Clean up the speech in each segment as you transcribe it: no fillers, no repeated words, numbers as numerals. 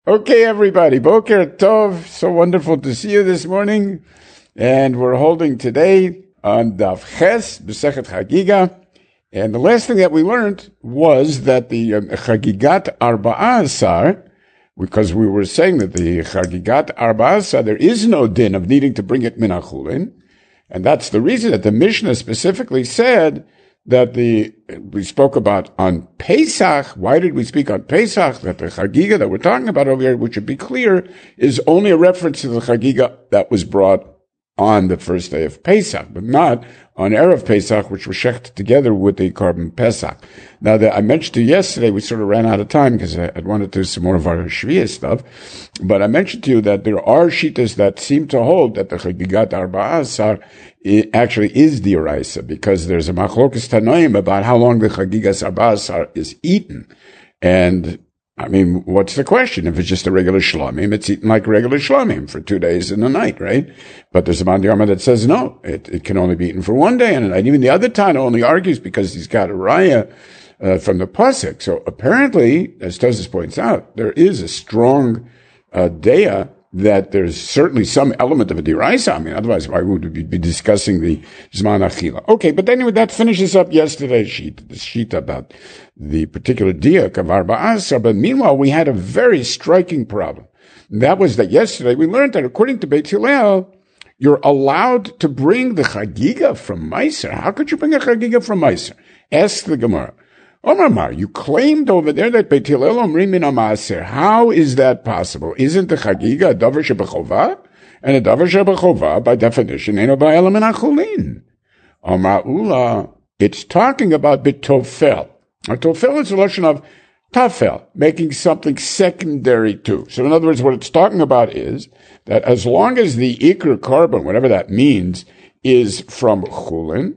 Okay, everybody. Boker Tov. So wonderful to see you this morning. And we're holding today on Daf Ches, B'Sechet Chagiga. And the last thing that we learned was that the Chagigat Arba'a Asar, because we were saying that the Chagigat Arba'a Asar, there is no din of needing to bring it min hachulin. And that's the reason that the Mishnah specifically said that we spoke about on Pesach. Why did we speak on Pesach? That the Chagiga that we're talking about over here, which should be clear, is only a reference to the Chagiga that was brought on the first day of Pesach, but not on Erev Pesach, which was shecht together with the Korban Pesach. Now, I mentioned to you yesterday, we sort of ran out of time because I wanted to do some more of our Shvi'ah stuff, but I mentioned to you that there are Shitas that seem to hold that the Chagigat Arba'a Asar actually is the Oraisa, because there's a Machlokas Tanoim about how long the Chagigas Arba'a Asar is eaten. And I mean, what's the question? If it's just a regular shlamim, it's eaten like regular shlamim for 2 days and a night, right? But there's a Mandiyama that says no, it can only be eaten for 1 day and a night. Even the other Tana only argues because he's got a raya from the pasuk. So apparently, as Tosfos points out, there is a strong daya that there's certainly some element of a deraisa. I mean, otherwise, why would we be discussing the Zman Achila? Okay, but anyway, that finishes up yesterday's sheet, the sheet about the particular diak of Arba'a Asar. But meanwhile, we had a very striking problem. And that was that yesterday we learned that according to Beit Hillel, you're allowed to bring the Chagiga from Meiser. How could you bring a Chagiga from Meiser? Ask the Gemara. Omar, you claimed over there that Beit Hillel omrim min ha'maaser. How is that possible? Isn't the Chagiga a davar shebechovah? And a davar shebechovah, by definition, ain't ba'ela min hachulin. Omar Ula, it's talking about bitofel. A tofel is a lashon of tafel, making something secondary to. So in other words, what it's talking about is that as long as the ikr korban, whatever that means, is from chulin,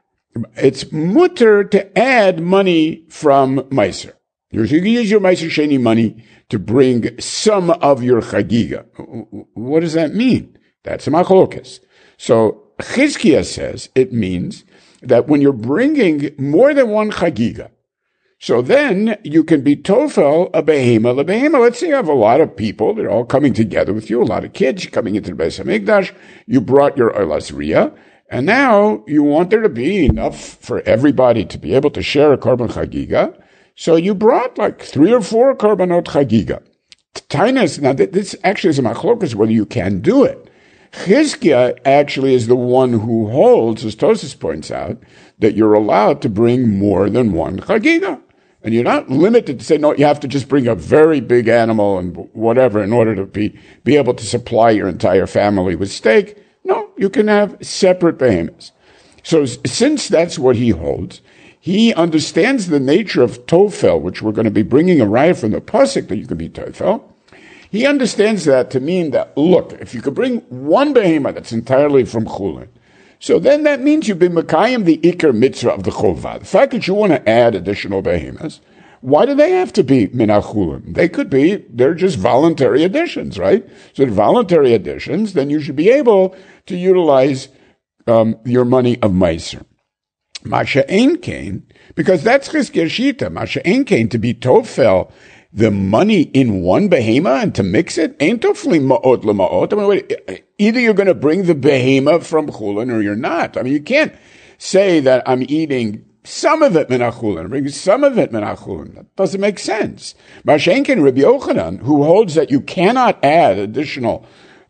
it's mutter to add money from Meiser. You can use your Meiser Sheni money to bring some of your Chagiga. What does that mean? That's a machlokas. So Chizkiah says it means that when you're bringing more than one Chagiga, so then you can be tofel a behema lebehema. Let's say you have a lot of people, they're all coming together with you, a lot of kids coming into the Beis Hamikdash. You brought your Olas Riyah. And now you want there to be enough for everybody to be able to share a korban chagiga. So you brought like 3 or 4 korbanot chagiga. Tainas, now this actually is a machlokas whether you can do it. Chizkiah actually is the one who holds, as Tosfos points out, that you're allowed to bring more than one chagiga. And you're not limited to say, no, you have to just bring a very big animal and whatever in order to be able to supply your entire family with steak. No, you can have separate behemoths. So since that's what he holds, he understands the nature of tofel, which we're going to be bringing a raya from the pasuk that you can be tofel. He understands that to mean that, look, if you could bring one behemoth that's entirely from chulin, so then that means you've been mekayim the ikar mitzvah of the chovah. The fact that you want to add additional behemoths, why do they have to be min hachulin? They're just voluntary additions, right? So the voluntary additions, then you should be able to utilize your money of Meiser. Masha ein kain, because that's Chizkiah Shita. Masha ein kain, to be tofel the money in one behema and to mix it, ain't tofli ma'ot l'ma'ot. I mean, wait, either you're going to bring the behema from chulin or you're not. I mean, you can't say that I'm eating some of it min hachulin, bring some of it min hachulin. That doesn't make sense. Mashenkin Rabbi Yochanan, who holds that you cannot add additional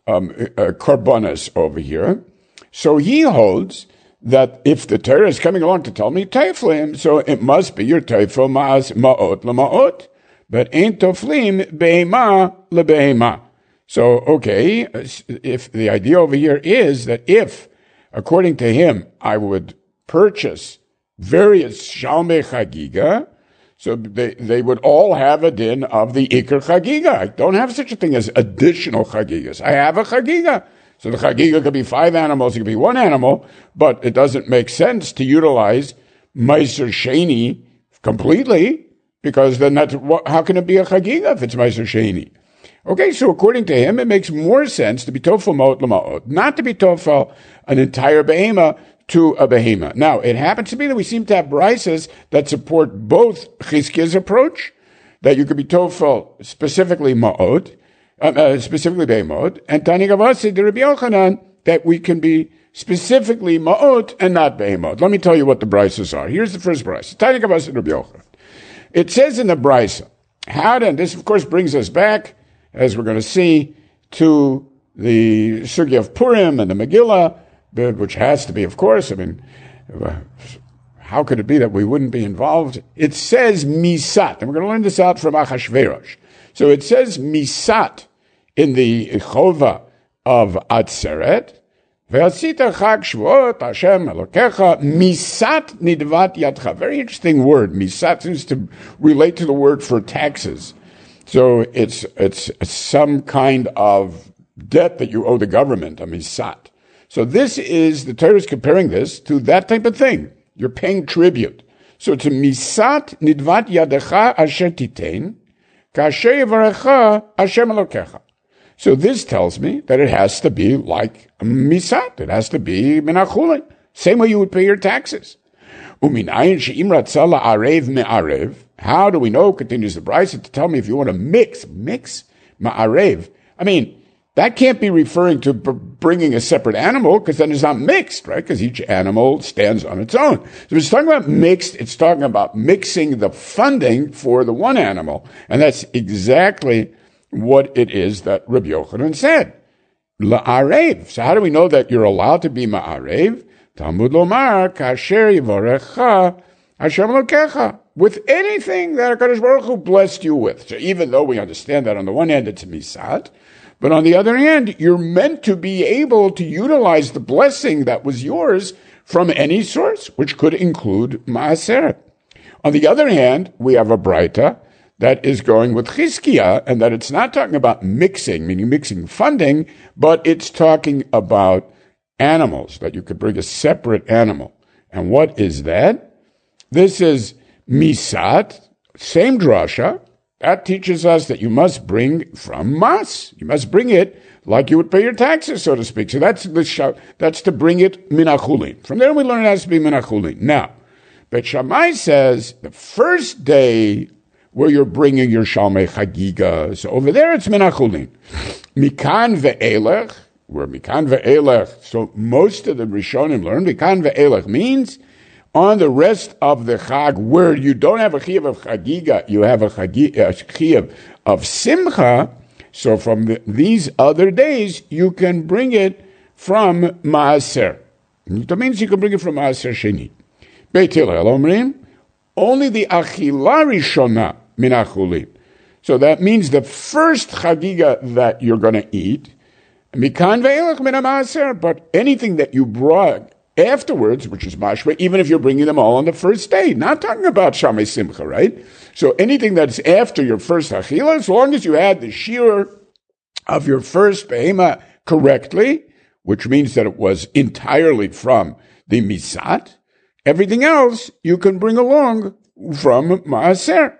korbanos over here, so he holds that if the Torah is coming along to tell me teiflim, so it must be your teifel ma'as ma'ot l'ma'ot, but ain't toflim behema lebehema. So, okay, if the idea over here is that if, according to him, I would purchase various shalmei chagiga, so they would all have a din of the ikar chagiga. I don't have such a thing as additional chagigas. I have a chagiga. So the chagiga could be 5 animals, it could be 1 animal, but it doesn't make sense to utilize Meiser Sheni completely, because then how can it be a chagiga if it's Meiser Sheni? Okay, so according to him, it makes more sense to be tofel ma'ot l'ma'ot, not to be tofel an entire behema to a behema. Now, it happens to be that we seem to have brises that support both Chizkiah's approach, that you could be tofel specifically ma'od, specifically be'emod, and Tani Gavasi de Rabbi Yochanan, that we can be specifically ma'ot and not be'emod. Let me tell you what the brises are. Here's the first brise. Tani Gavasi de Rabbi Yochanan. It says in the brisa, and this of course brings us back, as we're going to see, to the Sugya of Purim and the Megillah, which has to be, of course, how could it be that we wouldn't be involved? It says misat, and we're going to learn this out from Achashverosh. So it says misat in the Chova of Atzeret, Ve'asita chag shvuot Hashem Elokecha misat nidvat yadcha. Very interesting word. Misat seems to relate to the word for taxes. So it's some kind of debt that you owe the government, a misat. So this is, the Torah is comparing this to that type of thing. You're paying tribute. So it's a misat nidvat yadecha asher titein, kasher yivarecha Hashem Elokecha. So this tells me that it has to be like a misat. It has to be minachulin. Same way you would pay your taxes. Uminayin she'im ratzah la'arev me'arev. How do we know, continues the Brisa, to tell me if you want to mix ma'arev. I mean, that can't be referring to bringing a separate animal, because then it's not mixed, right? Because each animal stands on its own. So it's talking about mixed, it's talking about mixing the funding for the one animal. And that's exactly what it is that Rabbi Yochanan said. La'arev. So how do we know that you're allowed to be ma'arev? Talmud lomar, kasher yivorecha Hashem Elokecha. With anything that HaKadosh Baruch Hu blessed you with. So even though we understand that on the one hand it's misat, but on the other hand, you're meant to be able to utilize the blessing that was yours from any source, which could include maaser. On the other hand, we have a braita that is going with Chizkiah, and that it's not talking about mixing, meaning mixing funding, but it's talking about animals, that you could bring a separate animal. And what is that? This is misat, same drasha, that teaches us that you must bring from mas. You must bring it like you would pay your taxes, so to speak. So that's to bring it minachulin. From there we learn it has to be minachulin. Now, Bet Shammai says the first day where you're bringing your Shalmei Chagiga. So over there it's Menachulin. Mikan ve'elech, where Mikan ve'elech, so most of the Rishonim learn, Mikan ve'elech means on the rest of the Chag, where you don't have a Chiyuv of Chagiga, you have a Chiyuv of Simcha, so from these other days, you can bring it from Maaser. That means you can bring it from Maaser Sheni. Beit Hillel Omrim, only the Achila Rishona Minachulin. So that means the first Chagiga that you're going to eat, Mikan ve'elech min ha'maaser, but anything that you brought afterwards, which is mashma, even if you're bringing them all on the first day, not talking about Shamei Simcha, right? So anything that's after your first Achila, as long as you had the shear of your first behema correctly, which means that it was entirely from the misat, everything else you can bring along from maaser.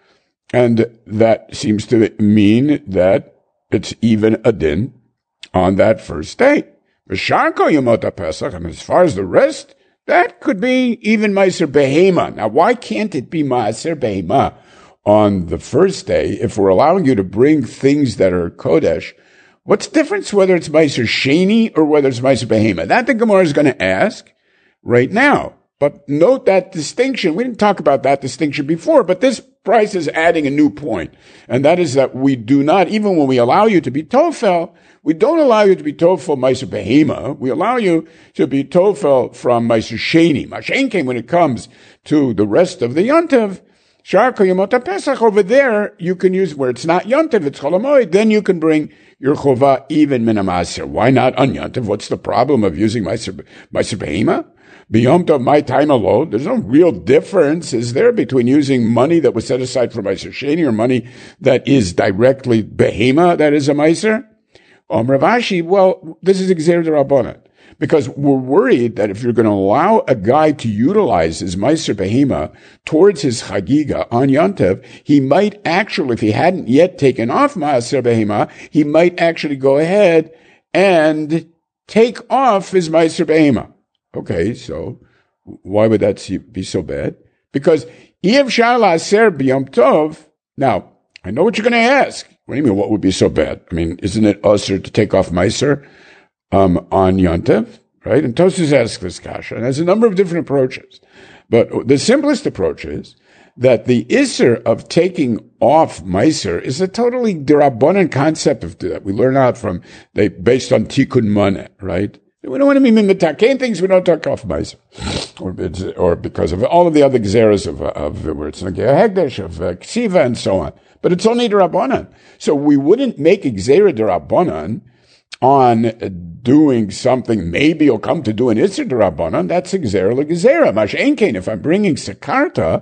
And that seems to mean that it's even a din on that first day. V'sharko yomot Pesach, and as far as the rest, that could be even Meiser Behema. Now, why can't it be Meiser Behema on the first day if we're allowing you to bring things that are Kodesh? What's the difference whether it's Meiser Sheni or whether it's Meiser Behema? That the Gemara is going to ask right now. But note that distinction. We didn't talk about that distinction before, but this price is adding a new point. And that is that we do not, even when we allow you to be Tofel, we don't allow you to be Tofel Meiser Behema. We allow you to be Tofel from Meiser Sheni. Mashenke, when it comes to the rest of the Yontev, Sharko Yomot Pesach, over there, you can use where it's not Yontev, it's Chol Hamoed, then you can bring your Chovah even Min HaMaaser. Why not on Yontev? What's the problem of using Meiser Behema? Beyond Tov, my time alone, there's no real difference, is there, between using money that was set aside for Meiser Sheni or money that is directly Behema, that is a Meiser? Rav Ashi, well, this is Gzeir D'Rabbanan, because we're worried that if you're going to allow a guy to utilize his Meiser Behema towards his Chagiga on Yontev, he might actually, if he hadn't yet taken off Meiser Behema, he might actually go ahead and take off his Meiser Behema. Okay, so why would that be so bad? Because Yev Shar La'aser B'Yom Tov, Now, I know what you're going to ask. What do you mean, what would be so bad? I mean, isn't it usher to take off Meiser on Yontev, right? And Tosfos asks this kasha, and there's a number of different approaches. But the simplest approach is that the Isser of taking off Meiser is a totally D'Rabbanan concept of that we learn out from, based on Tikkun Maneh, right? We don't want to be mimitakein things, we don't take off Meiser. Or because of all of the other gzeras of where it's Nagea Hegdesh, of Ksiva, and so on. But it's only D'Rabbanan. So we wouldn't make a gzera D'Rabbanan on doing something, maybe you'll come to do an Isser D'Rabbanan, that's a gzera l'gzera. Mash Einkein, if I'm bringing Sakarta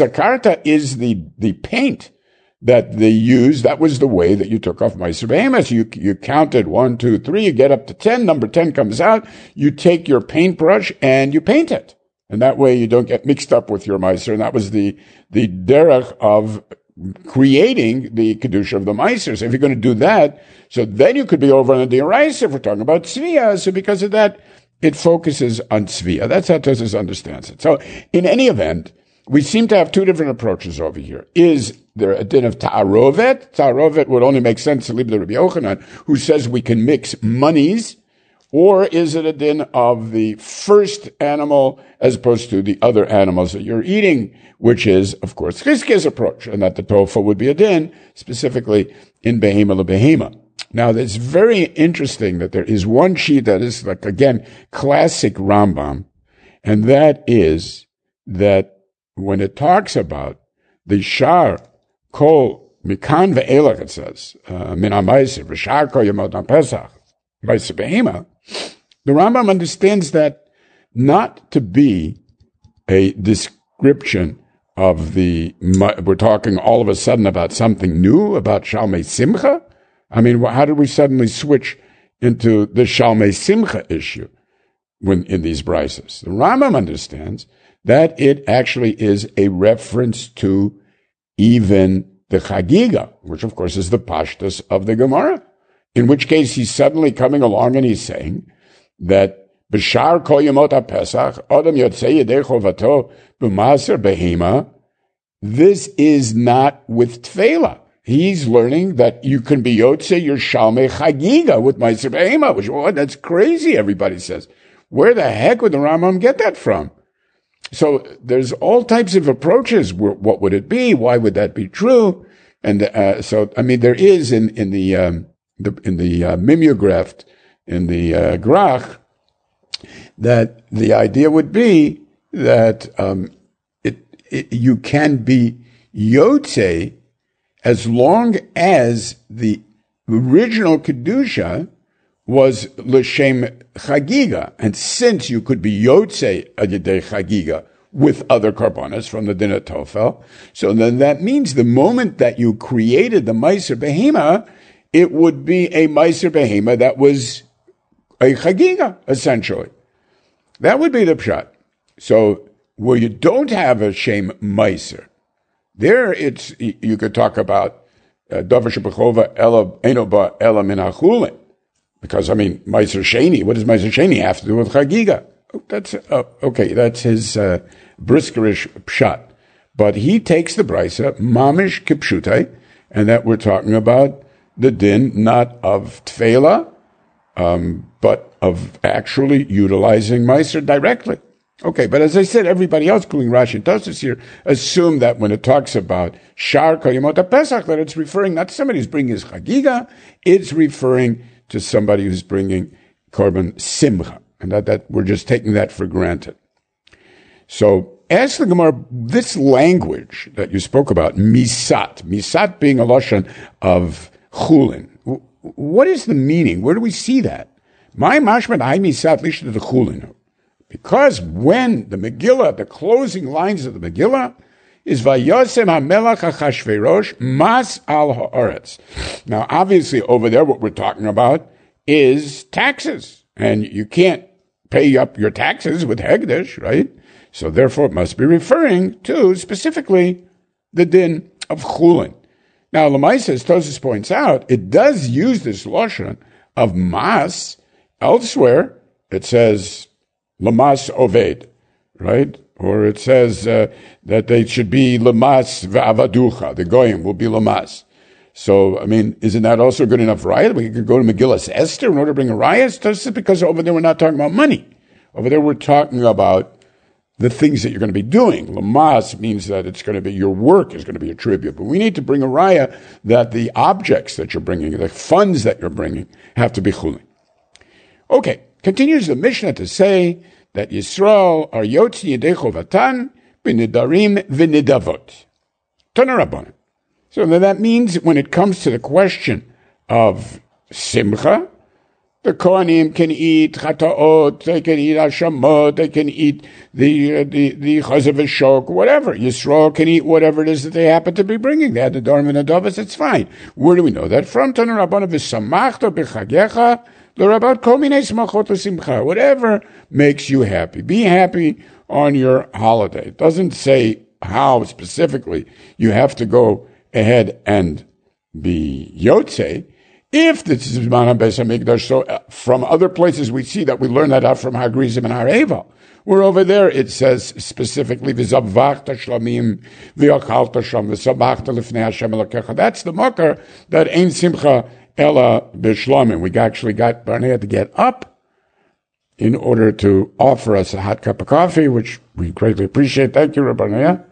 is the paint that they used. That was the way that you took off Meiser Behemoth. You counted 1, 2, 3, you get up to 10, number 10 comes out, you take your paintbrush and you paint it. And that way you don't get mixed up with your Meiser. And that was the derech of creating the Kedusha of the Meiser. So if you're going to do that, so then you could be over on the D'Oraisa if we're talking about Tzviya. So because of that, it focuses on Tzviya. That's how Tosfos understands it. So in any event, we seem to have two different approaches over here. Is there a din of Ta'arovet? Ta'arovet would only make sense to leave the Rabbi Yochanan, who says we can mix monies, or is it a din of the first animal as opposed to the other animals that you're eating, which is, of course, Chizkiah's approach, and that the tofu would be a din, specifically in Behema leBehema. Now, it's very interesting that there is one sheet that is, like, again, classic Rambam, and that is that when it talks about the Shar Kol Mikan Ve'elach, it says, Min HaMeiser, V'Shar Kol Yemot HaPesach, Meiser Behema, the Rambam understands that not to be a description of we're talking all of a sudden about something new, about Shalmei Simcha. I mean, how did we suddenly switch into the Shalmei Simcha issue in these brises? The Rambam understands that it actually is a reference to even the Chagiga, which of course is the Pashtus of the Gemara, in which case he's suddenly coming along and he's saying that B'shar kol yemot HaPesach, Adam yotzei yedei chovato b'maser behema, this is not with Tefillah. He's learning that you can be yotzei your Shalmei Chagiga with Meiser behema, which, that's crazy, everybody says. Where the heck would the Rambam get that from? So there's all types of approaches. What would it be? Why would that be true? And so I mean, there is in the mimeograph, in the Grach, that the idea would be that you can be Yotze as long as the original Kedusha was L'Shem Chagiga. And since you could be Yotze Adidei Chagiga with other karbonas from the Din Tofel, so then that means the moment that you created the Meiser Behema, it would be a Meiser Behema that was a Chagiga, essentially. That would be the pshat. So where you don't have a Shem Meiser, there you could talk about Davar Shebechova Ela Enoba Ela Min HaChulin. Because, I mean, Meiser Sheni, what does Meiser Sheni have to do with Chagiga? That's his briskerish pshat. But he takes the brisa, mamish kipshute, and that we're talking about the din not of tefela, but of actually utilizing Meiser directly. Okay, but as I said, everybody else, including Rashi and Tosfos here, assume that when it talks about Shar Kol Yemot HaPesach, that it's referring not to somebody who's bringing his Chagiga, it's referring to somebody who's bringing korban simcha, and that we're just taking that for granted. So, ask the Gemara, this language that you spoke about, misat being a lashon of chulin, what is the meaning? Where do we see that? My mashmat hay misat lishna the chulin, because when the Megillah, the closing lines of the Megillah, is Vayosem HaMelech HaChashverosh Mas Al Haaretz. Now, obviously, over there, what we're talking about is taxes. And you can't pay up your taxes with Hegdesh, right? So, therefore, it must be referring to, specifically, the din of Chulin. Now, Lamaisa, as Tosfos points out, it does use this lashon of Mas. Elsewhere, it says, Lamas Oved, right? Or it says that they should be lamas v'avaducha. The goyim will be lamas. So, I mean, isn't that also good enough raya? We could go to Megillas Esther in order to bring a raya? It's just because over there we're not talking about money. Over there we're talking about the things that you're going to be doing. Lamas means that it's going to be, your work is going to be a tribute. But we need to bring a raya that the objects that you're bringing, the funds that you're bringing, have to be chulin. Okay, continues the Mishnah to say that Yisrael are yotzi yedei chovatan b'nidarim v'nidavot. Tana Rabbanan. So that means when it comes to the question of simcha, the Kohanim can eat chataot, they can eat hashamot, they can eat the chazav v'shok, whatever. Yisrael can eat whatever it is that they happen to be bringing. They had the darim and the davos, it's fine. Where do we know that from? Tana Rabbanan v'samachta b'chagecha l'rabat kol minei smachot l'simcha. Whatever makes you happy. Be happy on your holiday. It doesn't say how specifically you have to go ahead and be yotze. If this is Zman HaBeis HaMikdash, so from other places we see that we learn that out from Hagrizim and Hareval. Where over there it says specifically, V'zavachta shlamim v'yachalta sham v'sabachta lifnei Hashem elokecha. That's the makar that ain't simcha ela b'shlamim. We actually got Barnea to get up in order to offer us a hot cup of coffee, which we greatly appreciate. Thank you, Rabbi Barnea.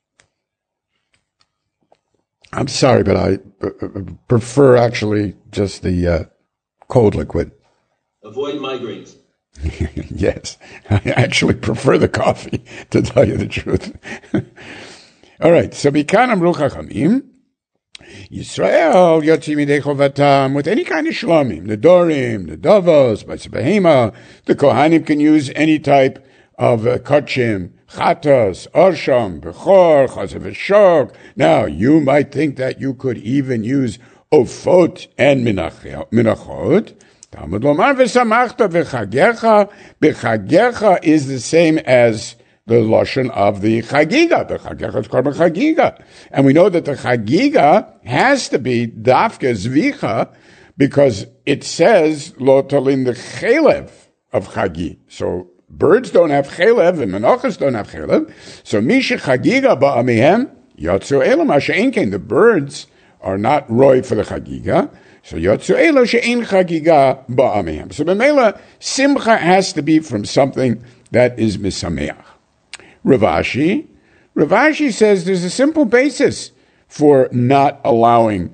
I'm sorry, but I prefer actually just the cold liquid. Avoid migraines. Yes, I actually prefer the coffee, to tell you the truth. All right, so Bikan Amru Chachamim, Yisrael Yotzi Midei Chovatam, with any kind of shlamim, the dorim, the davos, behema, the Kohanim can use any type of kachim, chatas, arsham, bechor, chazav v'shok. Now, you might think that you could even use ofot and minachot. Talmud lomar v'samachta v'chagecha. B'chagecha is the same as the lashon of the chagiga. The chagecha is called chagiga. And we know that the chagiga has to be dafke zvicha because it says lo talin the chelev of chagi. So, birds don't have chelev, and menachos don't have chelev. So, misha chagiga ba'amihem, yotzu elam ha'she'enkein. The birds are not roy for the chagiga. So, yotzu elam she'en chagiga ba'amihem. So, b'meila, simcha has to be from something that is misameach. Ravashi says there's a simple basis for not allowing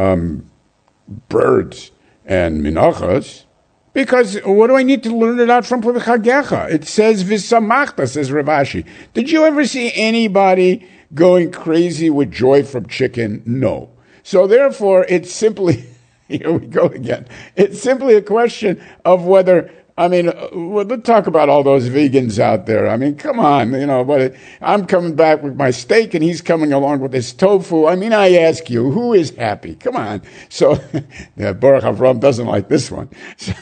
birds and menachos. Because what do I need to learn it out from Chagecha? It says V'samachta, says Ravashi. Did you ever see anybody going crazy with joy from chicken? No. So therefore, it's simply, here we go again. It's simply a question of whether, let's talk about all those vegans out there. I mean, come on, but I'm coming back with my steak and he's coming along with his tofu. I mean, I ask you, who is happy? Come on. So, Baruch Avram doesn't like this one.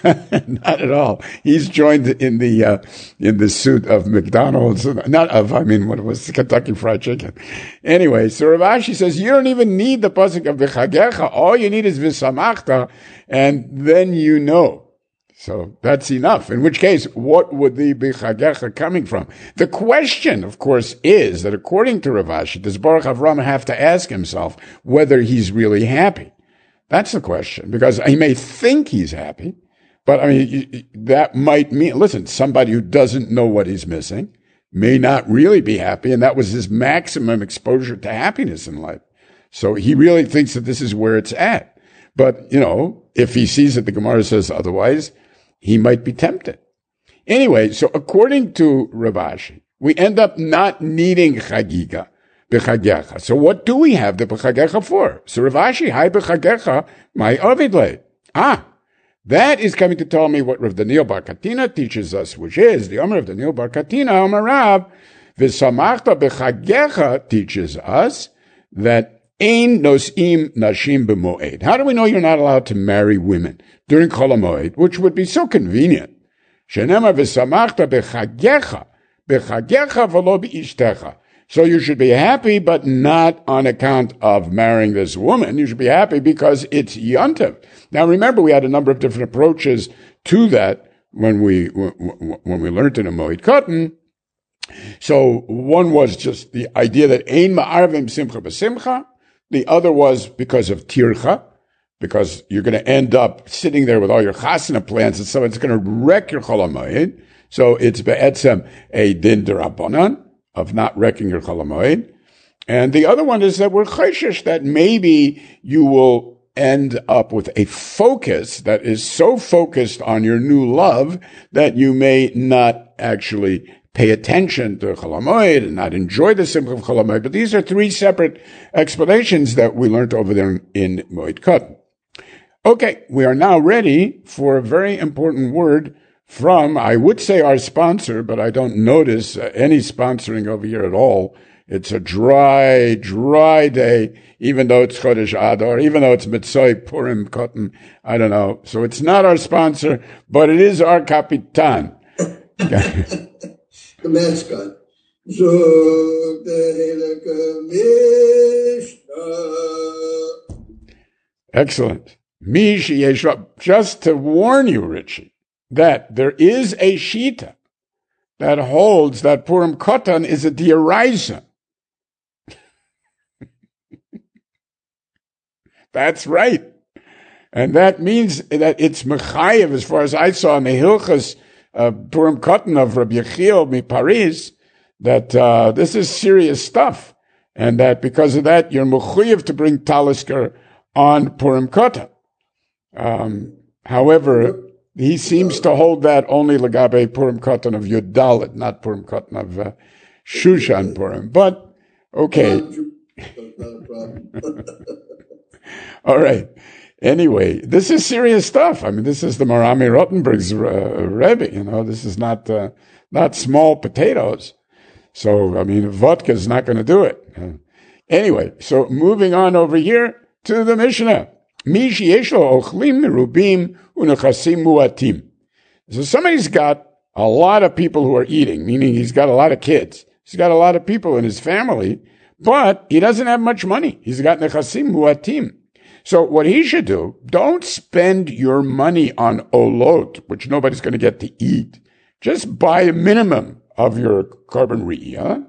Not at all. He's joined in the suit of McDonald's, what was Kentucky Fried Chicken. Anyway, so Ravashi says, you don't even need the pasuk of V'chagecha. All you need is V'samachta, and then you know. So that's enough. In which case, what would the B'chagecha coming from? The question, of course, is that according to Ravashi, does Baruch Avram have to ask himself whether he's really happy? That's the question, because he may think he's happy, but that might mean, listen, somebody who doesn't know what he's missing may not really be happy, and that was his maximum exposure to happiness in life. So he really thinks that this is where it's at. But, if he sees that the Gemara says otherwise, he might be tempted. Anyway, so according to Ravashi, we end up not needing chagiga, b'chagecha. So what do we have the b'chagecha for? So Ravashi, hi b'chagecha, my ovidle. That is coming to tell me what Rav Daniel Bar Katina teaches us, which is the Omer of Daniel Bar Katina, Omer Rav, v'samachta b'chagecha teaches us that Ein nos'im nashim b'moed. How do we know you're not allowed to marry women during Chol HaMoed, which would be so convenient? Shenemar v'samachta b'chagecha v'lo b'ishtecha. So you should be happy, but not on account of marrying this woman. You should be happy because it's Yontiv. Now remember, we had a number of different approaches to that when we learned in a Moed Katan. So one was just the idea that ein ma'arvim simcha b'simcha. The other was because of tircha, because you're going to end up sitting there with all your chasana plans, and so it's going to wreck your chol hamoed. So it's be'etzem a din derabanan of not wrecking your chol hamoed. And the other one is that we're chayshish that maybe you will end up with a focus that is so focused on your new love that you may not actually pay attention to Chol HaMoed and not enjoy the simcha of Chol HaMoed. But these are three separate explanations that we learned over there in Moed Katan. Okay, we are now ready for a very important word from, I would say our sponsor, but I don't notice any sponsoring over here at all. It's a dry day, even though it's Chodesh Adar, even though it's Mitzvah Purim Katan. I don't know. So it's not our sponsor, but it is our Kapitan. The mascot. Zog the Mishnah. Excellent. Mishi Yeshua. Just to warn you, Richie, that there is a Shita that holds that Purim Katan is a D'oraisa. That's right. And that means that it's Mechayev, as far as I saw in the Hilchas Purim Katan of Rabbi Yechiel mi Paris, that this is serious stuff. And that because of that, you're Mechayev to bring Talisker on Purim Katan. However, he seems to hold that only Lagabe Purim Katan of Yud Dalet, not Purim Katan of Shushan Purim. But, okay. All right. Anyway, this is serious stuff. I mean, this is the Marami Rottenberg's Rebbe. This is not small potatoes. So, I mean, vodka is not going to do it. Anyway, so moving on over here to the Mishnah. Mishi yeshlo ochlim merubim unechasim muatim. So somebody's got a lot of people who are eating, meaning he's got a lot of kids. He's got a lot of people in his family, but he doesn't have much money. He's got nechasim muatim. So what he should do, don't spend your money on olot, which nobody's going to get to eat. Just buy a minimum of your carbon re'iyah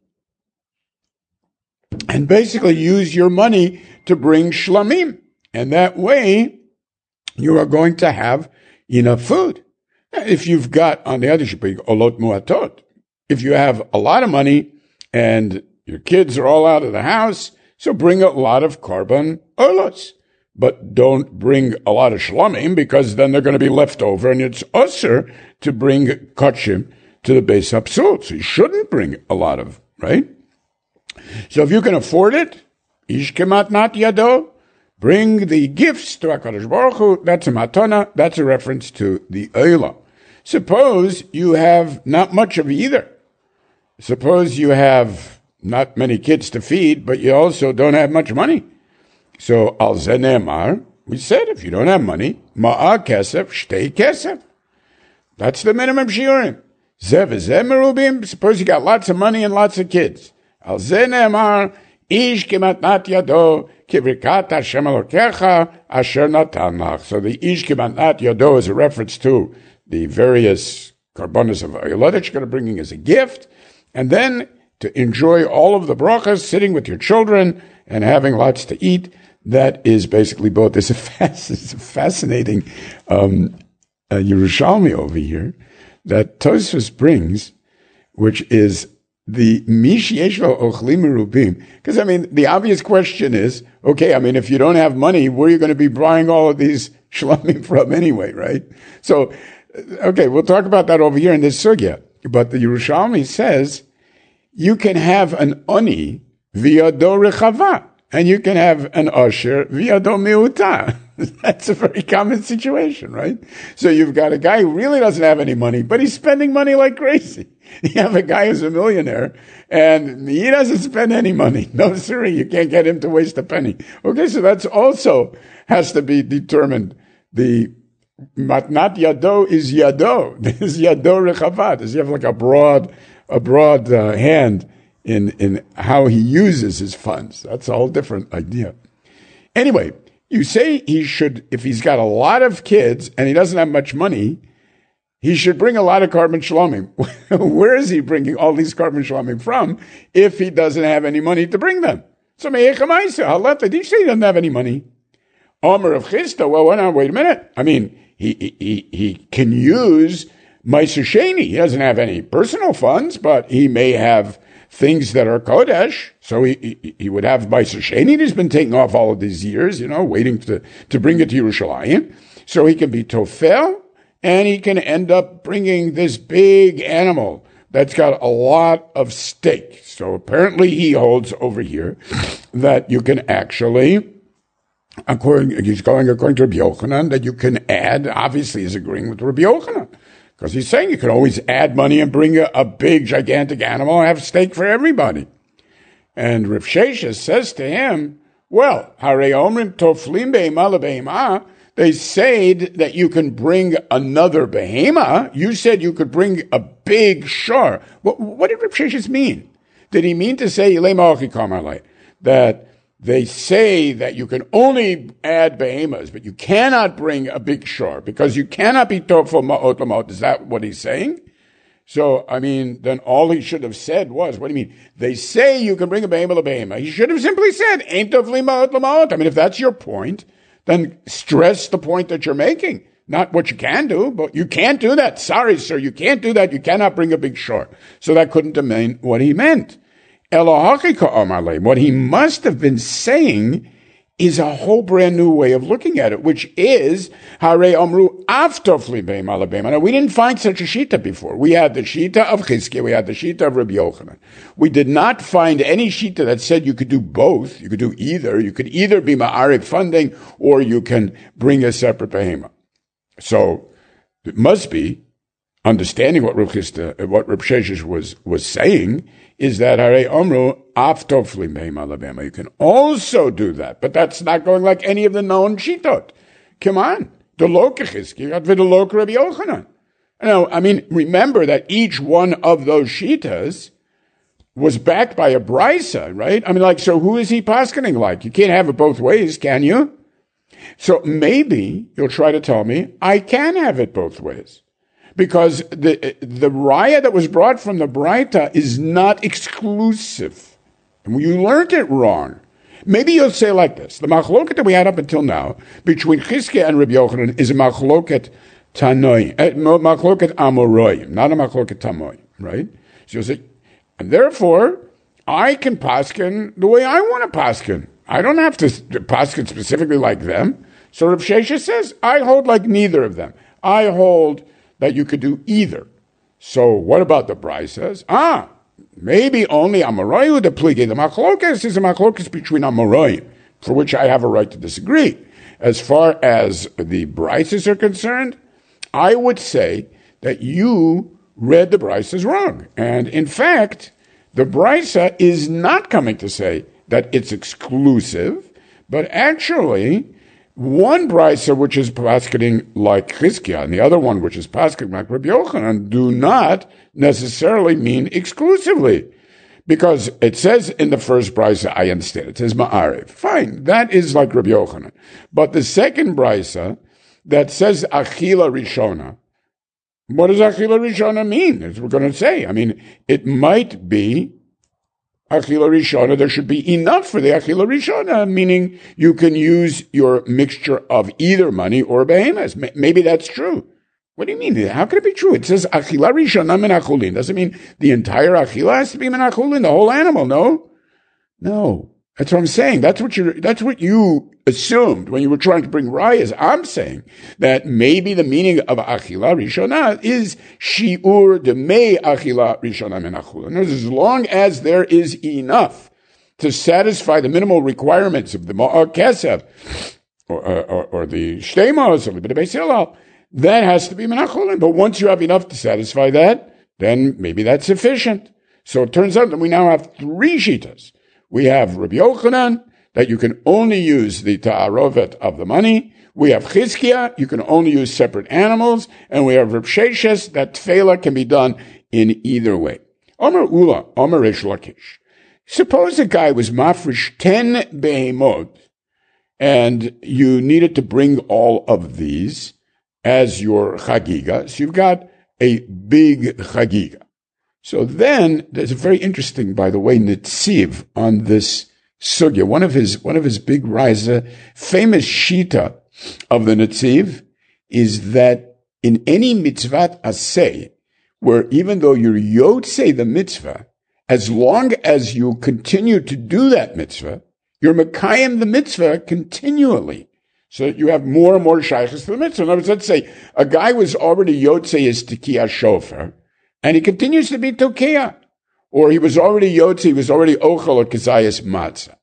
and basically use your money to bring shlamim. And that way, you are going to have enough food. If you've got, on the other hand, olot muatot, if you have a lot of money and your kids are all out of the house, so bring a lot of carbon olos. But don't bring a lot of shlamim because then they're going to be left over and it's usher to bring kachim to the Beis Hapsul. So you shouldn't bring a lot of, right? So if you can afford it, ish kemat nat yado, bring the gifts to HaKadosh Baruch Hu. That's a matana. That's a reference to the Eilah. Suppose you have not much of either. Suppose you have not many kids to feed, but you also don't have much money. So, al ze ne'emar, we said, if you don't have money, ma'a kesef, shtei kesef. That's the minimum shiurim. Ze v'ze merubim, suppose you got lots of money and lots of kids. Al ze ne'emar, ish kimatnat yado, kivrikat Hashem Elokecha, asher natan lach. So the ish kimatnat yado is a reference to the various karbonos of Eilah that you're going to bring as a gift, and then to enjoy all of the brachas, sitting with your children and having lots to eat. That is basically both. It's a fascinating Yerushalmi over here that Tosfos brings, which is the Mishi Yeshlo Ochlim Merubim. Because, I mean, the obvious question is, okay, I mean, if you don't have money, where are you going to be buying all of these shlamim from anyway, right? So, okay, we'll talk about that over here in this sugya. But the Yerushalmi says, you can have an oni via do rechava, and you can have an usher via do miuta. That's a very common situation, right? So you've got a guy who really doesn't have any money, but he's spending money like crazy. You have a guy who's a millionaire, and he doesn't spend any money. No, sir, you can't get him to waste a penny. Okay, so that's also has to be determined. The matnat yado is yado. This is yado rechava. Does he have like a broad hand in how he uses his funds? That's a whole different idea. Anyway, you say he should, if he's got a lot of kids and he doesn't have much money, he should bring a lot of carbon shlomim. Where is he bringing all these carbon shlomim from if he doesn't have any money to bring them? So did he say he doesn't have any money? Omer of Chisda, well, wait a minute. I mean, he can use Meiser Sheni. He doesn't have any personal funds, but he may have things that are Kodesh. So he would have Meiser Sheni that's been taking off all of these years, waiting to bring it to Yerushalayim. So he can be Tofel, and he can end up bringing this big animal that's got a lot of steak. So apparently he holds over here that you can actually, he's going according to Rabbi Yochanan, that you can add, obviously he's agreeing with Rabbi Yochanan, because he's saying you can always add money and bring a big, gigantic animal and have steak for everybody. And Rav Sheshes says to him, well, Harei Omrim Toflim Be'ema LeBe'ema, they said that you can bring another behema. You said you could bring a big shar. What did Rav Sheshes mean? Did he mean to say that they say that you can only add behemas, but you cannot bring a big shar because you cannot be tofel ma'ot l'ma'ot? Is that what he's saying? So, I mean, then all he should have said was, what do you mean? They say you can bring a behema l'behema. He should have simply said, ain't tofli ma'ot l'ma'ot. I mean, if that's your point, then stress the point that you're making. Not what you can do, but you can't do that. Sorry, sir, you can't do that. You cannot bring a big shor. So that couldn't mean what he meant. What he must have been saying is a whole brand new way of looking at it, which is, Hare Amru Aftofli Beim Ala Beim. Now, we didn't find such a shita before. We had the shita of Chizkiah, we had the shita of Rabbi Yochanan. We did not find any shita that said you could do both. You could do either. You could either be Ma'arif funding, or you can bring a separate behema. So, it must be, understanding what Rav Sheshes was saying, is that Hare Omru Aftofli Beim Ala Beim. You can also do that, but that's not going like any of the known shitot. Come on. The Loka Chizkiah, the Loka Rabbi Yochanan. Now, I mean, remember that each one of those shitas was backed by a brisa, right? I mean, like, so who is he paskening like? You can't have it both ways, can you? So maybe you'll try to tell me I can have it both ways. Because the raya that was brought from the Braita is not exclusive. And you learned it wrong. Maybe you'll say like this. The machloket that we had up until now between Chizkiah and Rabbi Yochanan is a machloket tanoi, machloket amoroyim, not a machloket tamoyim, right? So you'll say, and therefore, I can paskin the way I want to paskin. I don't have to paskin specifically like them. So Rav Sheshes says, I hold like neither of them. I hold that you could do either. So what about the Bryce says? Maybe only Amorayu the pligi. The machlokas is a machlokas between Amorayu, for which I have a right to disagree. As far as the Bryces are concerned, I would say that you read the Bryces wrong. And in fact, the Brysa is not coming to say that it's exclusive, but actually, one brisa which is paskening like Chizkiah and the other one which is paskening like Rabbi Yochanan do not necessarily mean exclusively. Because it says in the first brisa, I understand, it says Ma'ariv. Fine, that is like Rabbi Yochanan. But the second brisa that says Achila Rishona, what does Achila Rishona mean? As we're going to say. I mean, it might be Achila Rishona, there should be enough for the Achila Rishona, meaning you can use your mixture of either money or behemoths. Maybe that's true. What do you mean? How could it be true? It says Achila Rishona min achulin. Does it mean the entire Achila has to be min achulin, the whole animal? No. No. That's what I'm saying. That's what you assumed when you were trying to bring rayas. I'm saying that maybe the meaning of Achila Rishona is Shi'ur de me Achila Rishona min achula. In other words, as long as there is enough to satisfy the minimal requirements of the Ma'ar Kesef or the Shtemos or the Beis Hillel, that has to be min achulin. But once you have enough to satisfy that, then maybe that's sufficient. So it turns out that we now have three shitas. We have Rabbi Yochanan, that you can only use the ta'arovet of the money. We have Chizkiah, you can only use separate animals. And we have Rav Sheshes, that tefillah can be done in either way. Omer Ula, Omer Reish Lakish. Suppose a guy was mafresh 10 behemot, and you needed to bring all of these as your chagiga. So you've got a big chagiga. So then there's a very interesting, by the way, Netziv on this sugya. One of his big raya, famous shita of the Netziv is that in any mitzvat aseh, where even though you're yotzei the mitzvah, as long as you continue to do that mitzvah, you're mekayim the mitzvah continually. So you have more and more shaychus to the mitzvah. In other words, let's say a guy was already yotzei his tekiah shofar, and he continues to be tokiah. Or he was already yotzei, he was already ochel or kazayas matzah.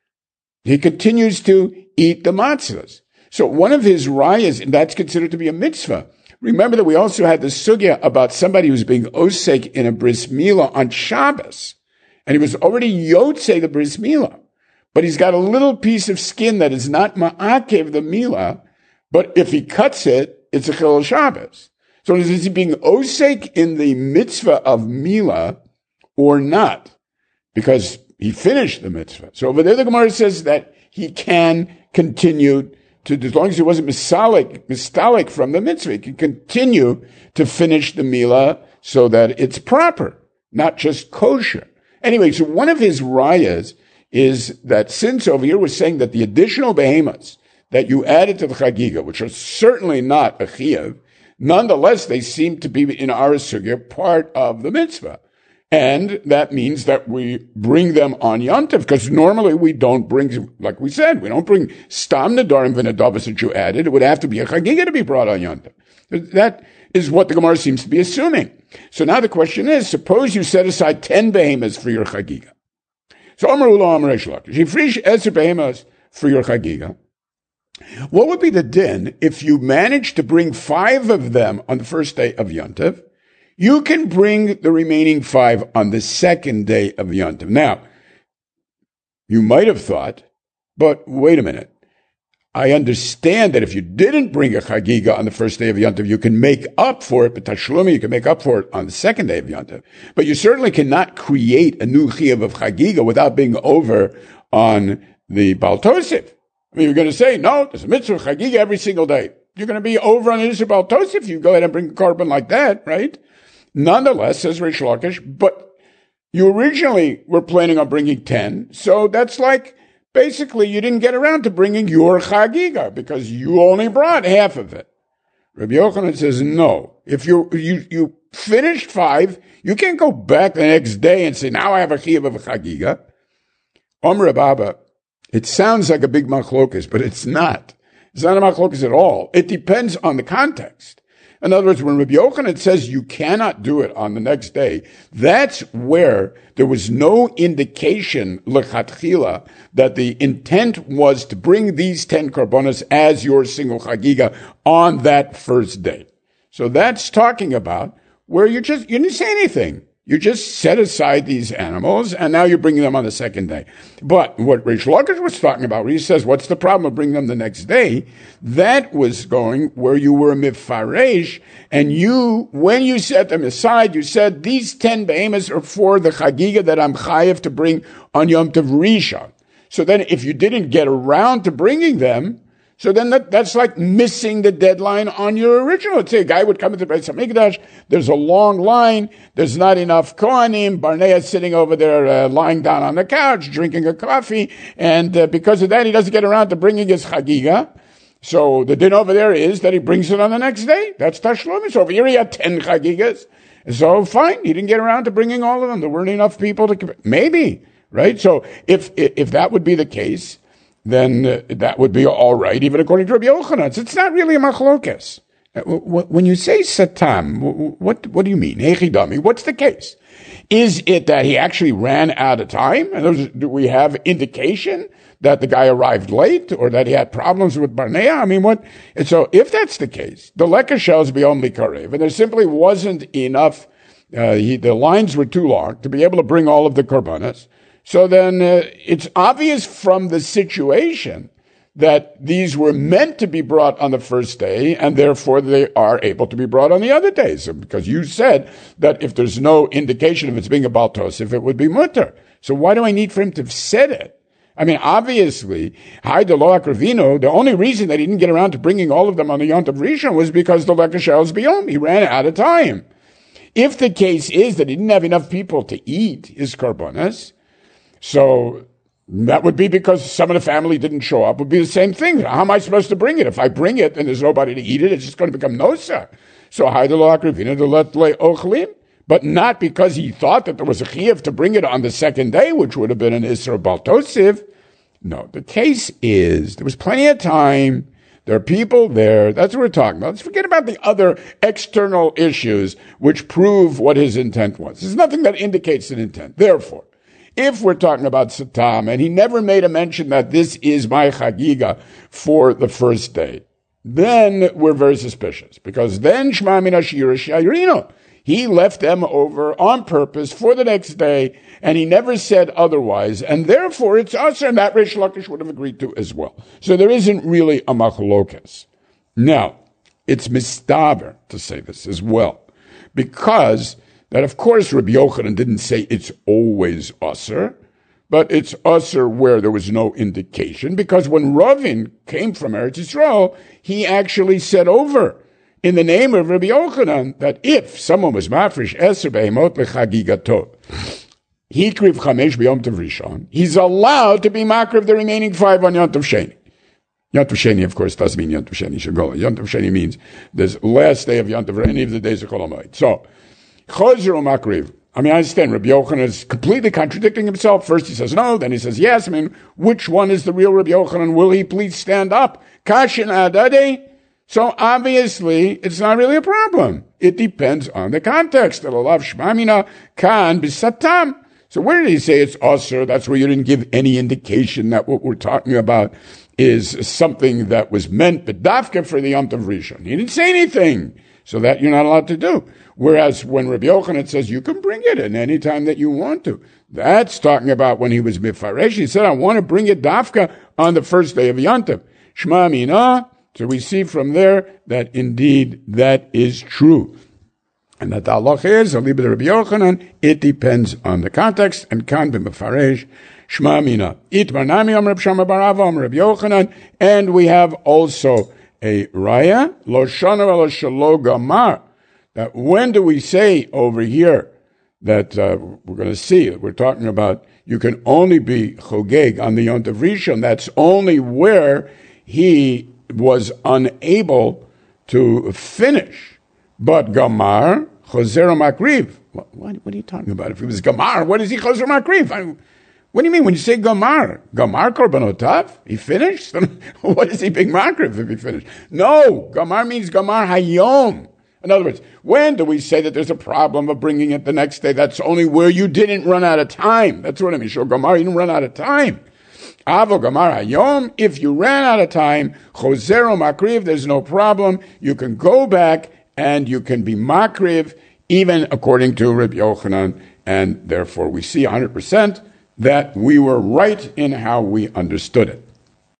He continues to eat the matzahs. So one of his rayas, and that's considered to be a mitzvah. Remember that we also had the sugya about somebody who's being osek in a bris milah on Shabbos. And he was already yotzei the bris milah. But he's got a little piece of skin that is not ma'akev the milah, but if he cuts it, it's a chilul Shabbos. So is he being osek in the mitzvah of milah or not? Because he finished the mitzvah. So over there the Gemara says that he can continue to, as long as he wasn't mistalik from the mitzvah, he can continue to finish the milah so that it's proper, not just kosher. Anyway, so one of his rayas is that since over here we're saying that the additional behemoths that you added to the chagiga, which are certainly not a chiyuv, nonetheless they seem to be in our sugya part of the mitzvah. And that means that we bring them on Yom Tov, because normally we don't bring, like we said, we don't bring stam nedarim v'nedavos that you added. It would have to be a chagiga to be brought on Yom Tov. That is what the Gemara seems to be assuming. So now the question is, suppose you set aside 10 behemoths for your chagiga. So Amar Ula Amar Reish Lakish, you frish 10 behemoths for your chagiga. What would be the din if you managed to bring 5 of them on the first day of Yom Tov? You can bring the remaining 5 on the second day of Yom Tov. Now, you might have thought, but wait a minute. I understand that if you didn't bring a chagiga on the first day of Yom Tov, you can make up for it, but tashlumi, you can make up for it on the second day of Yom Tov. But you certainly cannot create a new chiyuv of chagiga without being over on the Baal Tosif. I mean, you're going to say, no, there's a mitzvah of chagiga every single day. You're going to be over on the mitzvah Baal Tosif if you go ahead and bring a carbon like that, right? Nonetheless, says Reish Lakish, but you originally were planning on bringing 10, so that's like, basically you didn't get around to bringing your chagiga, because you only brought half of it. Rabbi Yochanan says, no. If you finished 5, you can't go back the next day and say, now I have a chiyuv of a chagiga. Omer Abba, it sounds like a big machlokas, but it's not. It's not a machlokas at all. It depends on the context. In other words, when Rabbi Yochanan says you cannot do it on the next day, that's where there was no indication, lechatchila, that the intent was to bring these 10 karbonos as your single chagiga on that first day. So that's talking about where you didn't say anything. You just set aside these animals, and now you're bringing them on the second day. But what Reish Lakish was talking about, where he says, what's the problem of bringing them the next day? That was going where you were mifaresh, and when you set them aside, you said, these 10 behemoths are for the chagiga that I'm chayev to bring on Yom Tov Rishon. So then if you didn't get around to bringing them, so then that's like missing the deadline on your original. Let's say a guy would come into Beis HaMikdash, there's a long line, there's not enough Kohanim, Barnea sitting over there lying down on the couch, drinking a coffee, and because of that he doesn't get around to bringing his chagiga. So the din over there is that he brings it on the next day. That's Tashlumi. So over here he had 10 chagigas. So fine, he didn't get around to bringing all of them. There weren't enough people to, maybe, right? So if that would be the case, then that would be all right, even according to Rabbi Yochanan. It's not really a machlokas. When you say satam, what do you mean? Hechidami, what's the case? Is it that he actually ran out of time? Do we have indication that the guy arrived late or that he had problems with Barnea? I mean, what? And so if that's the case, the lekah shells be only karev, and there simply wasn't enough, the lines were too long to be able to bring all of the korbanos. So then it's obvious from the situation that these were meant to be brought on the first day, and therefore they are able to be brought on the other days. So because you said that if there's no indication of it's being a Baal Tosif, it would be mutter. So why do I need for him to have said it? I mean, obviously, the only reason that he didn't get around to bringing all of them on the Yom Tov Rishon was because the Lekashel Biyom, he ran out of time. If the case is that he didn't have enough people to eat his karbonas, so that would be because some of the family didn't show up, would be the same thing. How am I supposed to bring it? If I bring it and there's nobody to eat it, it's just going to become nosa. So but not because he thought that there was a chiyuv to bring it on the second day, which would have been an Isra Baltosiv. No, the case is there was plenty of time. There are people there. That's what we're talking about. Let's forget about the other external issues which prove what his intent was. There's nothing that indicates an intent. Therefore, if we're talking about Satam, and he never made a mention that this is my Chagiga for the first day, then we're very suspicious. Because then Shema Min Ashira Shayrino. He left them over on purpose for the next day, and he never said otherwise, and therefore it's us, and that Rish Lakish would have agreed to as well. So there isn't really a machlokas. Now, it's mistaber to say this as well, because that, of course, Rabbi Yochanan didn't say it's always usher, but it's usher where there was no indication, because when Ravin came from Eretz Yisrael, he actually said over in the name of Rabbi Yochanan that if someone was mafresh eser behemot lechagigato, hikriv chamesh b'yom tov rishon, he's allowed to be makriv the remaining 5 on Yom Tov Sheni. Yom Tov Sheni, of course, doesn't mean Yom Tov Sheni Shagola. Yom Tov Sheni means the last day of Yom Tov, or any of the days of Chol HaMoed. So, chozer o makriv. I mean, I understand Rabbi Yochanan is completely contradicting himself. First he says no, then he says yes. I mean, which one is the real Rabbi Yochanan? Will he please stand up? Kashin adade. So obviously, it's not really a problem. It depends on the context. Alav shmamina kan bisatam. So where did he say it's usher? That's where you didn't give any indication that what we're talking about is something that was meant bedavka for the Yom Tov Rishon. He didn't say anything, so that you're not allowed to do. Whereas when Rabbi Yochanan says you can bring it in any time that you want to, that's talking about when he was mifaresh. He said, I want to bring it dafka on the first day of Yom Tov. Shma mina. So we see from there that indeed that is true. And that the halach is, Rabbi Yochanan, it depends on the context, and kan b'mefaresh, shma mina. Itmar nami Reb Shama bar Ava Rabbi Yochanan, and we have also a raya, lo shana v'lo shelo gamar, that when do we say over here that we're going to see, we're talking about you can only be chogeg on the Yom Tov Rishon, that's only where he was unable to finish. But Gamar, Choser Makriv. What are you talking about? If he was Gamar, what is he Choser Makriv? What do you mean when you say Gamar? Gamar Korbanotav? He finished? What is he being Makriv if he finished? No, Gamar means Gamar Hayom. In other words, when do we say that there's a problem of bringing it the next day? That's only where you didn't run out of time. That's what I mean. So Gamar, you didn't run out of time. Avo Gamar Hayom, if you ran out of time, Chosero Makriv, there's no problem. You can go back and you can be Makriv, even according to Rabbi Yochanan, and therefore we see 100% that we were right in how we understood it.